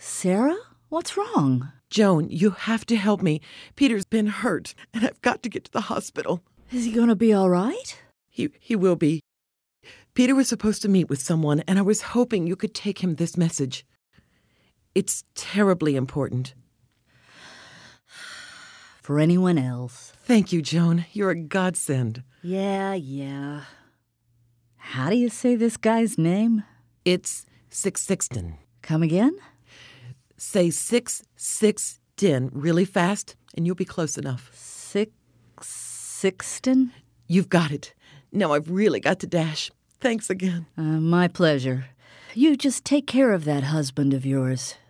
Sarah? What's wrong? Joan, you have to help me. Peter's been hurt, and I've got to get to the hospital. Is he gonna be all right? He will be. Peter was supposed to meet with someone, and I was hoping you could take him this message. It's terribly important. For anyone else. Thank you, Joan. You're a godsend. Yeah. How do you say this guy's name? It's Sixten. Come again? Say 6-6-10 really fast, and you'll be close enough. Sixten? You've got it. Now I've really got to dash. Thanks again. My pleasure. You just take care of that husband of yours.